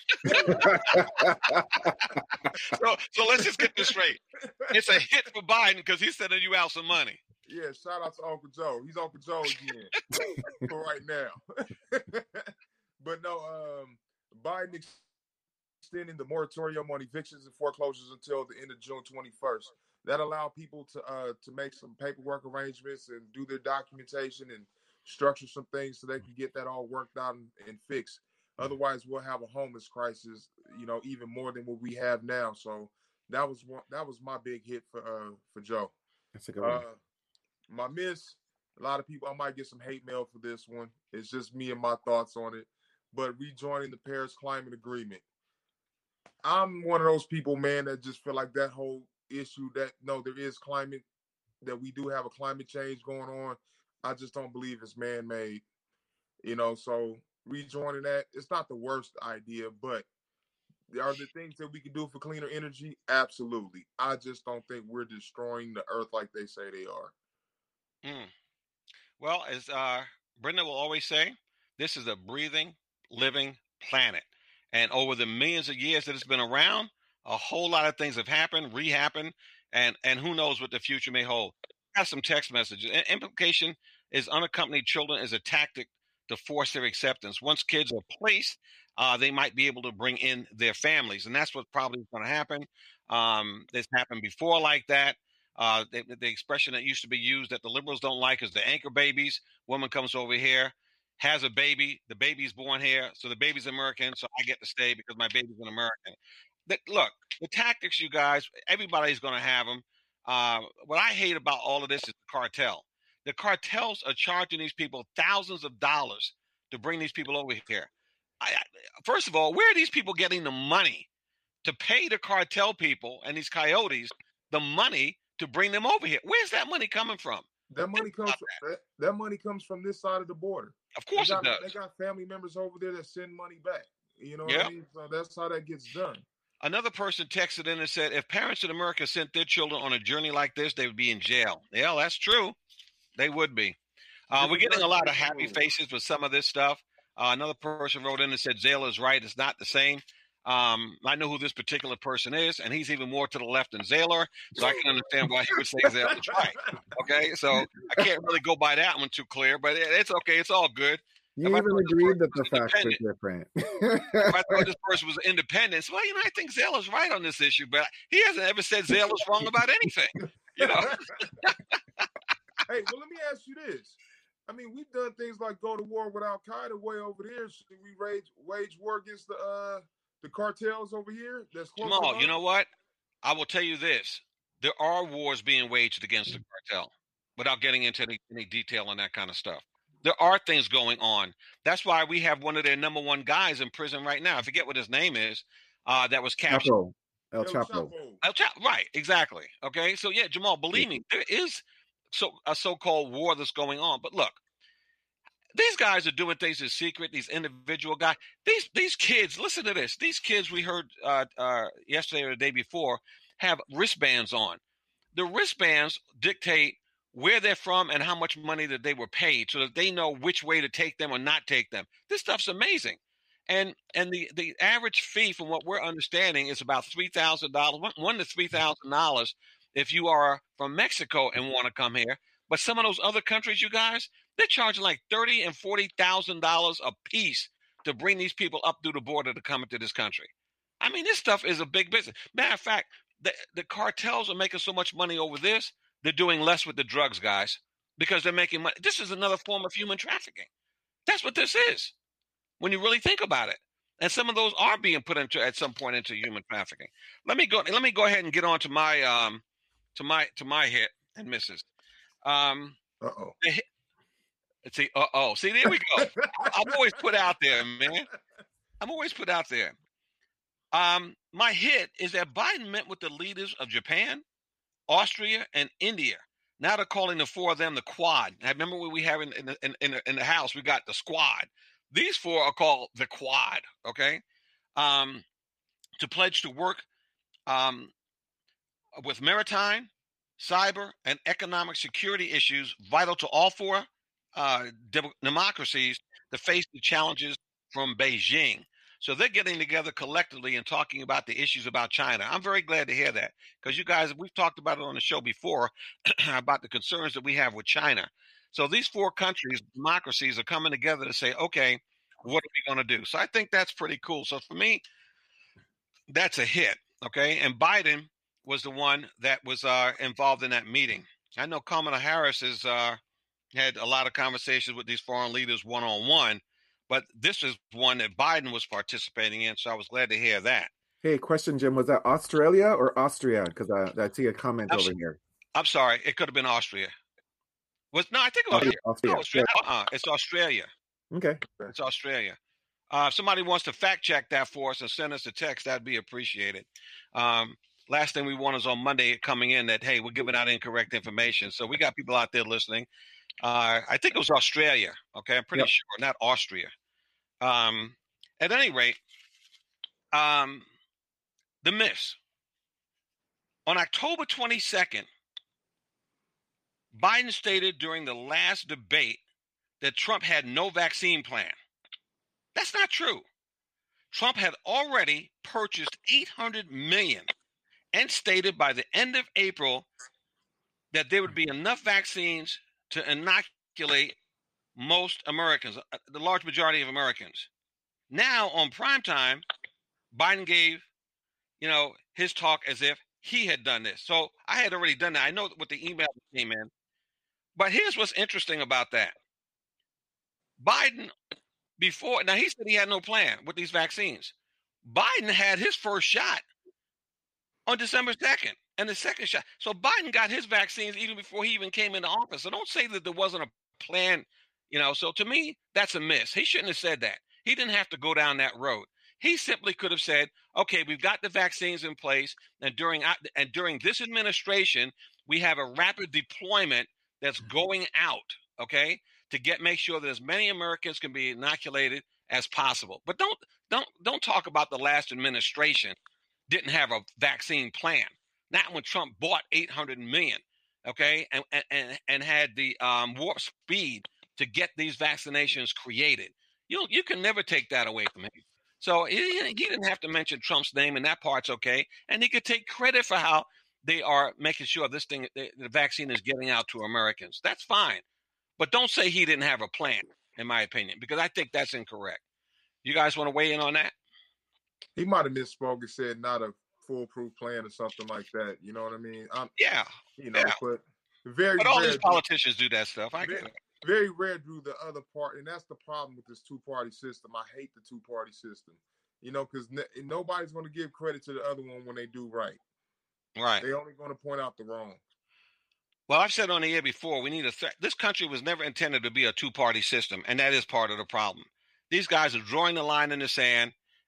so, so let's just get this straight. It's a hit for Biden because he's sending you out some money. Yeah, shout out to Uncle Joe. He's Uncle Joe again for right now. But no, um, Biden extending the moratorium on evictions and foreclosures until the end of June twenty-first. That allowed people to uh to make some paperwork arrangements and do their documentation and structure some things so they can get that all worked out and, and fixed. Otherwise, we'll have a homeless crisis, you know, even more than what we have now. So that was one. That was my big hit for uh, for Joe. That's a good one. Uh, my miss. A lot of people. I might get some hate mail for this one. It's just me and my thoughts on it. But rejoining the Paris Climate Agreement. I'm one of those people, man, that just feel like that whole issue that no, there is climate, that we do have a climate change going on. I just don't believe it's man-made, you know, so rejoining that, it's not the worst idea, but are there things that we can do for cleaner energy? Absolutely. I just don't think we're destroying the earth like they say they are. Mm. Well, as uh, Brenda will always say, this is a breathing, living planet. And over the millions of years that it's been around, a whole lot of things have happened, re-happened, and, and who knows what the future may hold. I got some text messages. Implication is unaccompanied children is a tactic to force their acceptance. Once kids are placed, uh, they might be able to bring in their families, and that's what probably is going to happen. Um, this happened before like that. Uh, the, the expression that used to be used that the liberals don't like is the anchor babies. Woman comes over here, has a baby. The baby's born here, so the baby's American, so I get to stay because my baby's an American. The, look, the tactics, you guys, everybody's going to have them. Uh, what I hate about all of this is the cartel. The cartels are charging these people thousands of dollars to bring these people over here. I, I, first of all, where are these people getting the money to pay the cartel people and these coyotes the money to bring them over here? Where's that money coming from? That money comes from, that, that money comes from this side of the border. Of course got, it does. They got family members over there that send money back. You know what yep. I mean? So that's how that gets done. Another person texted in and said, if parents in America sent their children on a journey like this, they would be in jail. Yeah, that's true. They would be. Uh, we're getting a lot of happy faces with some of this stuff. Uh, another person wrote in and said, Zayla is right. It's not the same. Um, I know who this particular person is, and he's even more to the left than Zayla, so I can understand why he would say Zayla is right. Okay, so I can't really go by that one too clear, but it, it's okay. It's all good. You if even agreed that the facts are different. If I thought this person was independent, well, you know, I think Zayla's right on this issue, but he hasn't ever said Zayla's wrong about anything. You know. Hey, well, let me ask you this. I mean, we've done things like go to war with Al Qaeda way over there. Should we wage wage war against the uh, the cartels over here? That's close. Jamal, you know what? I will tell you this: there are wars being waged against the cartel. Without getting into any, any detail on that kind of stuff. There are things going on. That's why we have one of their number one guys in prison right now. I forget what his name is. Uh, that was captured. Chapo. El Chapo. El Chapo, right? Exactly. Okay. So yeah, Jamal, believe me, there is so a so-called war that's going on. But look, these guys are doing things in secret. These individual guys, these these kids. Listen to this. These kids we heard uh, uh, yesterday or the day before have wristbands on. The wristbands dictate where they're from and how much money that they were paid, so that they know which way to take them or not take them. This stuff's amazing. And and the, the average fee, from what we're understanding, is about three thousand dollars, one to three thousand dollars if you are from Mexico and want to come here. But some of those other countries, you guys, they're charging like thirty and forty thousand dollars a piece to bring these people up through the border to come into this country. I mean, this stuff is a big business. Matter of fact, the the cartels are making so much money over this. They're doing less with the drugs, guys, because they're making money. This is another form of human trafficking. That's what this is, when you really think about it. And some of those are being put into at some point into human trafficking. Let me go. Let me go ahead and get on to my um, to my to my hit and misses. Um, uh oh. Let's see. Uh oh. See, there we go. I'm always put out there, man. I'm always put out there. Um, my hit is that Biden met with the leaders of Japan, Austria, and India. Now they're calling the four of them the Quad. I remember what we have in in in, in, the, in the House. We got the Squad. These four are called the Quad. Okay, um, to pledge to work um, with maritime, cyber, and economic security issues vital to all four uh, de- democracies to face the challenges from Beijing. So they're getting together collectively and talking about the issues about China. I'm very glad to hear that, because you guys, we've talked about it on the show before about the concerns that we have with China. So these four countries, democracies, are coming together to say, okay, what are we going to do? So I think that's pretty cool. So for me, that's a hit. Okay. And Biden was the one that was uh, involved in that meeting. I know Kamala Harris has uh, had a lot of conversations with these foreign leaders one-on-one, but this is one that Biden was participating in, so I was glad to hear that. Hey, question, Jim. Was that Australia or Austria? Because I, I see a comment I'm, over here. I'm sorry. It could have been Austria. Was No, I think it was Austria. Austria. No, Australia. Uh-uh, it's Australia. Okay. It's Australia. Uh, if somebody wants to fact check that for us and send us a text, that'd be appreciated. Um, last thing we want is on Monday coming in that, hey, we're giving out incorrect information. So we got people out there listening. Uh, I think it was Australia. Okay, I'm pretty yep. sure, not Austria. Um, at any rate, um, the myths. On October twenty-second, Biden stated during the last debate that Trump had no vaccine plan. That's not true. Trump had already purchased eight hundred million dollars and stated by the end of April that there would be enough vaccines to inoculate most Americans, the large majority of Americans. Now, on primetime, Biden gave, you know, his talk as if he had done this. So I had already done that. I know what the email came in. But here's what's interesting about that. Biden, before, now he said he had no plan with these vaccines. Biden had his first shot on December second and the second shot. So Biden got his vaccines even before he even came into office. So don't say that there wasn't a plan. You know, so to me, that's a miss. He shouldn't have said that. He didn't have to go down that road. He simply could have said, okay, we've got the vaccines in place, and during and during this administration, we have a rapid deployment that's going out, okay, to get make sure that as many Americans can be inoculated as possible. But don't don't don't talk about the last administration didn't have a vaccine plan. Not when Trump bought eight hundred million, okay, and and and had the um, warp speed to get these vaccinations created. You you can never take that away from him. So he, he didn't have to mention Trump's name, and that part's okay. And he could take credit for how they are making sure this thing, the, the vaccine is getting out to Americans. That's fine. But don't say he didn't have a plan, in my opinion, because I think that's incorrect. You guys want to weigh in on that? He might have misspoke and said not a foolproof plan or something like that. You know what I mean? I'm, yeah. You know, yeah. but very But all rare, these politicians do that stuff. I very, get it. Very rare do the other part, and that's the problem with this two-party system. I hate the two-party system, you know, because ne- nobody's going to give credit to the other one when they do right. Right. They're only going to point out the wrong. Well, I've said on the air before, we need a th- this country was never intended to be a two-party system, and that is part of the problem. These guys are drawing the line in the sand,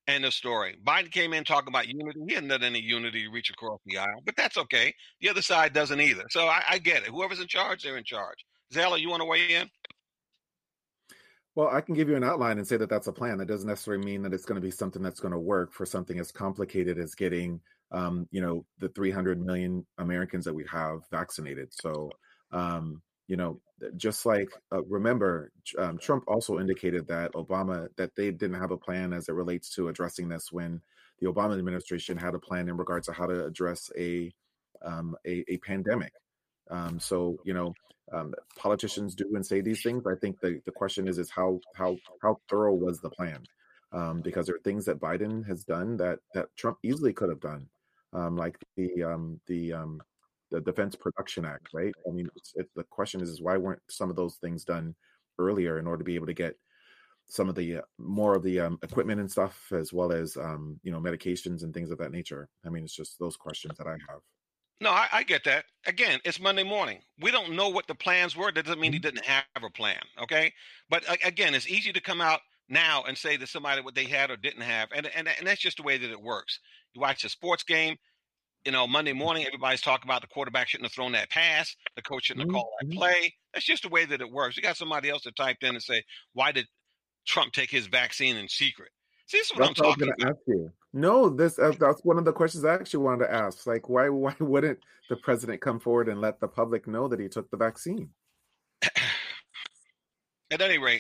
End of story. Biden came in talking about unity. He hadn't done any unity to reach across the aisle, but that's okay. The other side doesn't either. So I, I get it. Whoever's in charge, they're in charge. Zala, you want to weigh in? Well, I can give you an outline and say that that's a plan. That doesn't necessarily mean that it's going to be something that's going to work for something as complicated as getting, um, you know, the three hundred million Americans that we have vaccinated. So, um, you know, just like, uh, remember, um, Trump also indicated that Obama, that they didn't have a plan as it relates to addressing this when the Obama administration had a plan in regards to how to address a, um, a, a pandemic. Um, so, you know, um, politicians do and say these things. I think the, the question is, is how, how, how thorough was the plan? Um, because there are things that Biden has done that, that Trump easily could have done. Um, like the, um, the, um, the Defense Production Act, right? I mean, it's, it, the question is, is why weren't some of those things done earlier in order to be able to get some of the uh, more of the um, equipment and stuff, as well as, um, you know, medications and things of that nature? I mean, it's just those questions that I have. No, I, I get that. Again, it's Monday morning. We don't know what the plans were. That doesn't mean he didn't have a plan, okay? But uh, again, it's easy to come out now and say to somebody what they had or didn't have, and, and and that's just the way that it works. You watch a sports game, you know, Monday morning, everybody's talking about the quarterback shouldn't have thrown that pass, the coach shouldn't have called that play. That's just the way that it works. You got somebody else that typed in and say, why did Trump take his vaccine in secret? See, this is what That's I'm what I was talking going to about. ask you. No, this uh, that's one of the questions I actually wanted to ask. Like, why why wouldn't the president come forward and let the public know that he took the vaccine? At any rate,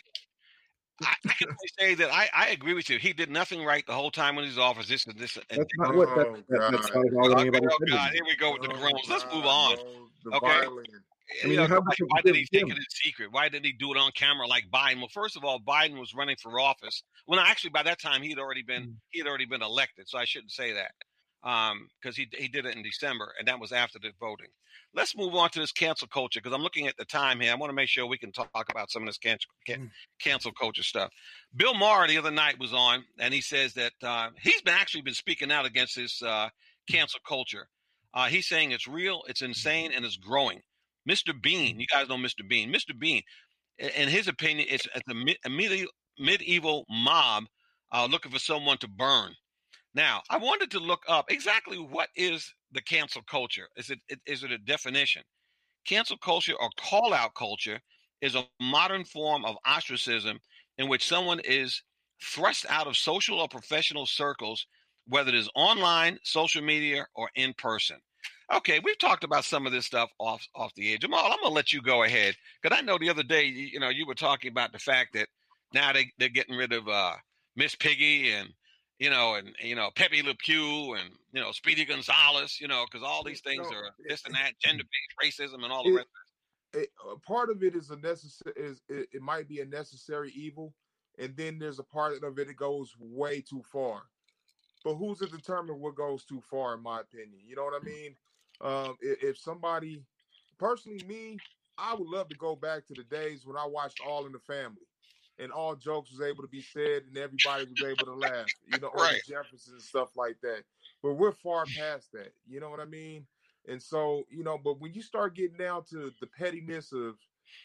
I, I can only say that I, I agree with you. He did nothing right the whole time in his office. This and this. And, That's not what that, Oh, that, that's God. not all oh, anybody oh, said. God, here we go with the Oh, groans. Let's God, move on. bro. The Okay. violence. I mean, You know, you have like, to why did he forgive take it him. in secret? Why did he do it on camera like Biden? Well, first of all, Biden was running for office. Well, no, actually, by that time he had already been he had already been elected, so I shouldn't say that um, because he he did it in December, and that was after the voting. Let's move on to this cancel culture because I'm looking at the time here. I want to make sure we can talk about some of this cancel can, cancel culture stuff. Bill Maher the other night was on, and he says that uh, he's been actually been speaking out against this uh, cancel culture. Uh, he's saying it's real, it's insane, and it's growing. Mister Bean, you guys know Mister Bean. Mister Bean, in his opinion, it's, it's a, a medieval, medieval mob uh, looking for someone to burn. Now, I wanted to look up exactly what is the cancel culture. Is it is it a definition? Cancel culture or call-out culture is a modern form of ostracism in which someone is thrust out of social or professional circles, whether it is online, social media, or in person. Okay, we've talked about some of this stuff off off the air. Jamal, I'm gonna let you go ahead because I know the other day, you, you know, you were talking about the fact that now they they're getting rid of uh, Miss Piggy and you know and you know Pepe Le Pew and you know Speedy Gonzalez, you know, because all these things No, are it- this and that, gender-based racism and all the it- rest. It, uh, part of it is a necessary is it, it might be a necessary evil, and then there's a part of it that goes way too far. But who's to determine what goes too far? In my opinion, you know what I mean. Um, if, if somebody, personally, me, I would love to go back to the days when I watched All in the Family, and all jokes was able to be said, and everybody was able to laugh. You know, or Right. the Jeffersons and stuff like that. But we're far past that. You know what I mean? And so, you know, but when you start getting down to the pettiness of,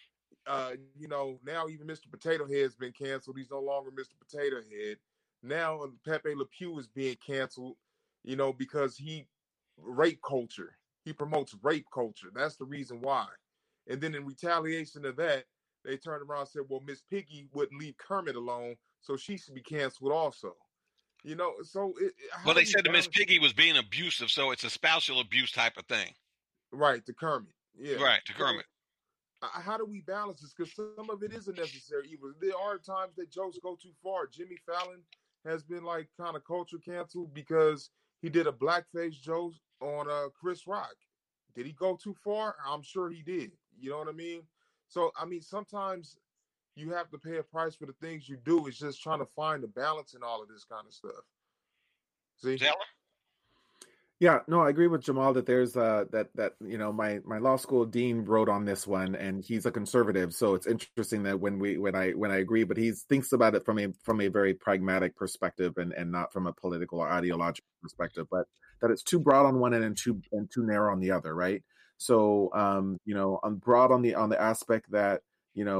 uh, you know, now even Mister Potato Head's been canceled. He's no longer Mister Potato Head. Now Pepe Le Pew is being canceled, you know, because he rape culture. He promotes rape culture. That's the reason why. And then in retaliation of that, they turned around and said, well, Miss Piggy wouldn't leave Kermit alone, so she should be canceled also. You know, so it, Well, they said that Miss balance- Piggy was being abusive, so it's a spousal abuse type of thing. Right, to Kermit. Yeah. Right, to Kermit. So, uh, how do we balance this? Because some of it is a necessary evil. There are times that jokes go too far. Jimmy Fallon has been like kind of culture canceled because he did a blackface joke on uh, Chris Rock. Did he go too far? I'm sure he did. You know what I mean? So, I mean, sometimes you have to pay a price for the things you do. It's just trying to find the balance in all of this kind of stuff. See? Zeller? Yeah, no, I agree with Jamal that there's uh that that you know my my law school dean wrote on this one, and he's a conservative, so it's interesting that when we when I when I agree, but he thinks about it from a from a very pragmatic perspective and and not from a political or ideological perspective, but that it's too broad on one end and too and too narrow on the other, right? So um you know, on broad on the on the aspect that you know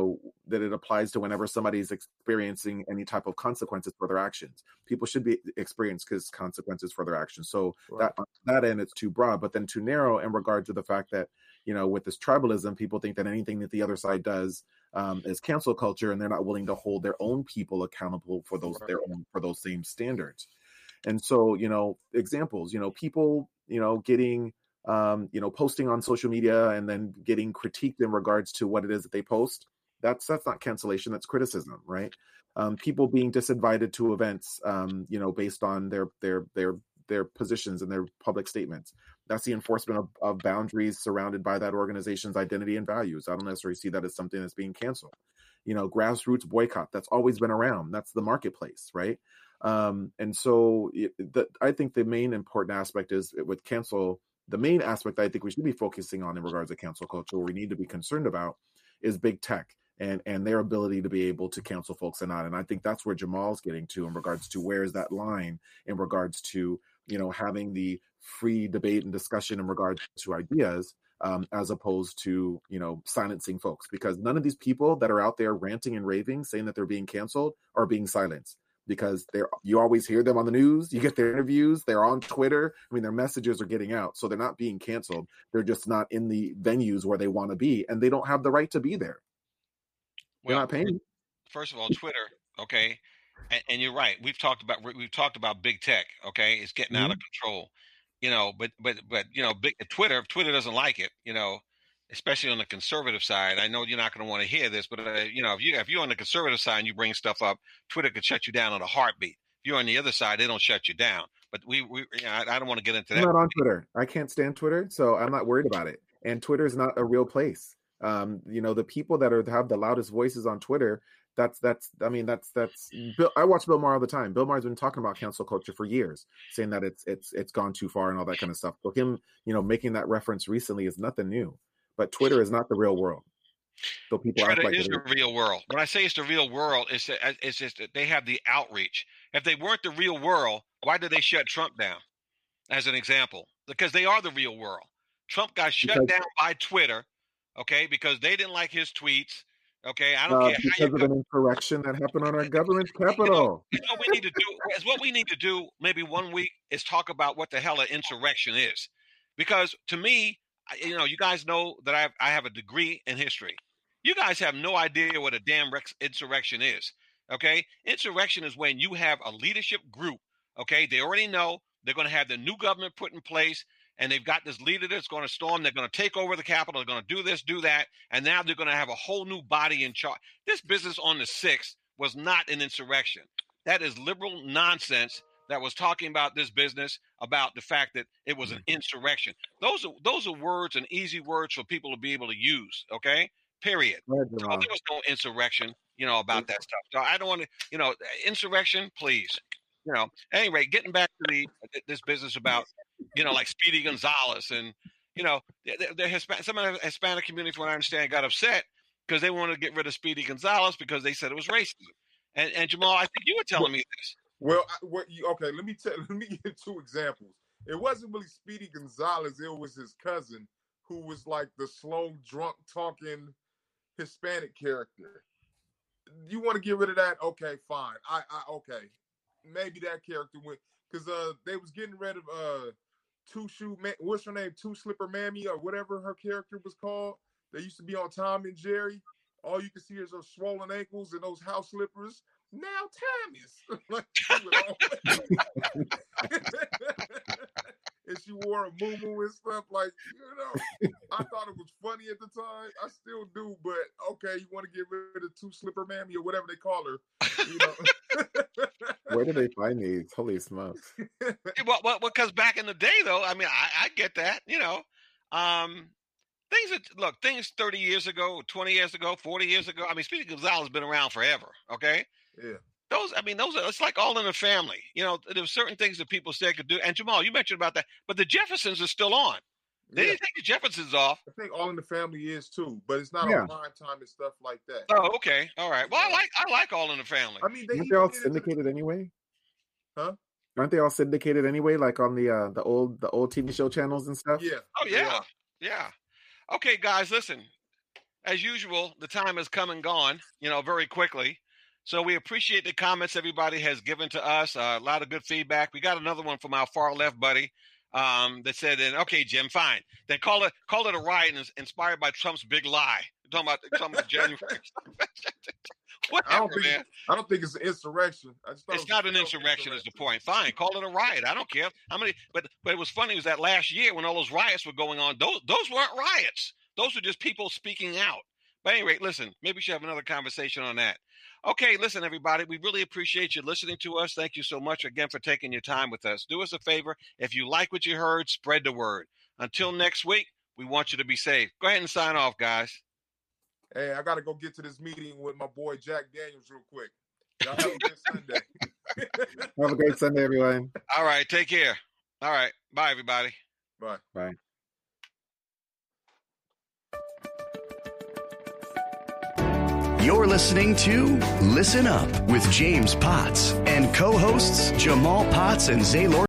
that it applies to whenever somebody's experiencing any type of consequences for their actions. People should be experiencing consequences for their actions. So right. that on that end, it's too broad, but then too narrow in regard to the fact that, you know, with this tribalism, people think that anything that the other side does um, is cancel culture, and they're not willing to hold their own people accountable for those right. their own for those same standards. And so, you know, examples, you know, people, you know, getting, um, you know, posting on social media and then getting critiqued in regards to what it is that they post. That's that's not cancellation. That's criticism, right? Um, people being disinvited to events, um, you know, based on their their their their positions and their public statements. That's the enforcement of, of boundaries surrounded by that organization's identity and values. I don't necessarily see that as something that's being canceled. You know, grassroots boycott, that's always been around. That's the marketplace, right? Um, and so it, the, I think the main important aspect is with cancel, the main aspect I think we should be focusing on in regards to cancel culture, what we need to be concerned about is big tech and, and their ability to be able to cancel folks and not. And I think that's where Jamal's getting to in regards to where is that line in regards to, you know, having the free debate and discussion in regards to ideas, um, as opposed to, you know, silencing folks, because none of these people that are out there ranting and raving, saying that they're being canceled, are being silenced. Because they're, you always hear them on the news, you get their interviews, they're on Twitter. I mean, their messages are getting out. So they're not being canceled. They're just not in the venues where they want to be, and they don't have the right to be there. They're well, not paying. First of all, Twitter, okay, and, and you're right. We've talked about we've talked about big tech, okay, it's getting mm-hmm. out of control, you know. But but but you know, big Twitter, Twitter doesn't like it, you know. Especially on the conservative side. I know you're not going to want to hear this, but uh, you know, if you if you're on the conservative side and you bring stuff up, Twitter could shut you down on a heartbeat. If you're on the other side, they don't shut you down. But we, we you know, I, I don't want to get into that. I'm not on Twitter. I can't stand Twitter, so I'm not worried about it. And Twitter is not a real place. Um, you know, the people that are have the loudest voices on Twitter. That's that's. I mean, that's that's. Bill, I watch Bill Maher all the time. Bill Maher's been talking about cancel culture for years, saying that it's it's it's gone too far and all that kind of stuff. So him, you know, making that reference recently is nothing new. But Twitter is not the real world. So people Twitter act like is the real world. When I say it's the real world, it's that, it's just that they have the outreach. If they weren't the real world, why did they shut Trump down? As an example, because they are the real world. Trump got shut because, down by Twitter, okay, because they didn't like his tweets. Okay, I don't uh, care because how you of an insurrection that happened on our government capital. You know, what we need to do is what we need to do. Maybe one week is talk about what the hell an insurrection is, because to me. You know, you guys know that I have, I have a degree in history. You guys have no idea what a damn rex- insurrection is, okay? Insurrection is when you have a leadership group, okay? They already know they're going to have the new government put in place, and they've got this leader that's going to storm. They're going to take over the Capitol. They're going to do this, do that, and now they're going to have a whole new body in charge. This business on the sixth was not an insurrection. That is liberal nonsense. That was talking about this business, about the fact that it was an insurrection. Those are those are words and easy words for people to be able to use, okay? Period. Right, so there was no insurrection, you know, about that stuff. So I don't want to, you know, insurrection, please. You know, anyway, getting back to the this business about, you know, like Speedy Gonzalez and, you know, the, the Hispanic, some of the Hispanic community, from what I understand, got upset because they wanted to get rid of Speedy Gonzalez because they said it was racism. And, and Jamal, I think you were telling me this. Well, I, what you, okay, let me tell, let me give two examples. It wasn't really Speedy Gonzalez; it was his cousin, who was like the slow, drunk, talking Hispanic character. You want to get rid of that? Okay, fine. I, I okay, maybe that character went because uh they was getting rid of uh Two Shoe Man. What's her name? Two Slipper Mammy or whatever her character was called. They used to be on Tom and Jerry. All you can see is those swollen ankles and those house slippers. Now Thomas. And she wore a muumuu and stuff, like, you know, I thought it was funny at the time. I still do, but okay, you want to get rid of Two Slipper Mammy or whatever they call her, you know. Where do they find these? Holy smokes. Well, well, because back in the day, though, I mean, I, I get that, you know. Um, things that, look, things thirty years ago, twenty years ago, forty years ago, I mean, Speedy Gonzalez has been around forever, okay? Yeah. Those, I mean, those are, it's like all in the family. You know, there were certain things that people said could do. And Jamal, you mentioned about that, but the Jeffersons are still on. They yeah. didn't take the Jeffersons off. I think All in the Family is too, but it's not yeah. on prime time and stuff like that. Oh, okay. All right. Well, I like I like All in the Family. I mean, they aren't they all syndicated the... anyway? Huh? Aren't they all syndicated anyway, like on the uh, the old the old T V show channels and stuff? Yeah. Oh, yeah. Yeah. yeah. Okay, guys, listen. as usual, the time has come and gone, you know, very quickly. So we appreciate the comments everybody has given to us. Uh, a lot of good feedback. We got another one from our far left buddy um, that said, "Okay, Jim, fine. Then call it call it a riot inspired by Trump's big lie." You're talking about talking about January. Whatever, I don't think man. I don't think it's an insurrection. I just It's it not an insurrection, is the point. Fine, call it a riot. I don't care how many. But but it was funny. It was that last year when all those riots were going on. Those those weren't riots. Those were just people speaking out. But anyway, listen. Maybe we should have another conversation on that. Okay, listen, everybody. We really appreciate you listening to us. Thank you so much again for taking your time with us. Do us a favor. If you like what you heard, spread the word. Until next week, we want you to be safe. Go ahead and sign off, guys. Hey, I got to go get to this meeting with my boy Jack Daniels real quick. Y'all have a good Sunday. Have a great Sunday, everyone. All right, take care. All right, bye, everybody. Bye. Bye. You're listening to Listen Up with James Potts and co-hosts Jamal Potts and Zaylor.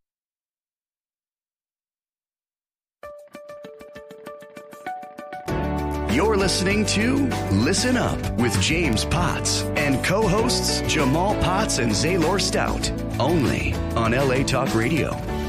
You're listening to Listen Up with James Potts and co-hosts Jamal Potts and Zaylor Stout, only on L A Talk Radio.